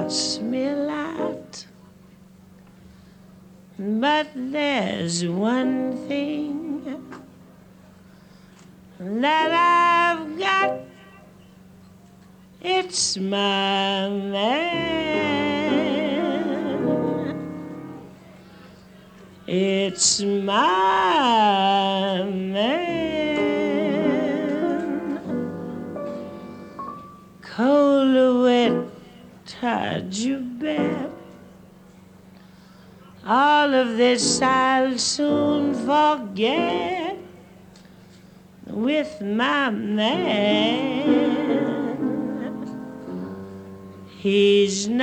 costs me a lot. But there's one thing that I've got. It's my man. It's my man. Cold or wet, how'd you bet? All of this I'll soon forget with my man. He's not